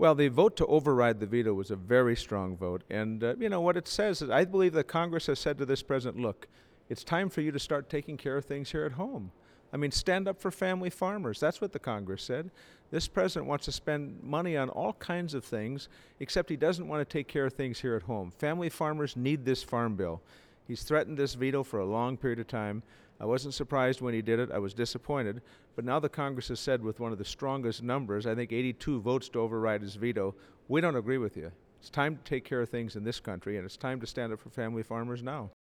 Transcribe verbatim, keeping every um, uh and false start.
Well, the vote to override the veto was a very strong vote. And, uh, you know, what it says is I believe that Congress has said to this president, look, it's time for you to start taking care of things here at home. I mean, stand up for family farmers. That's what the Congress said. This president wants to spend money on all kinds of things, except he doesn't want to take care of things here at home. Family farmers need this farm bill. He's threatened this veto for a long period of time. I wasn't surprised when he did it. I was disappointed. But now the Congress has said with one of the strongest numbers, I think eighty-two votes to override his veto, we don't agree with you. It's time to take care of things in this country, and it's time to stand up for family farmers now.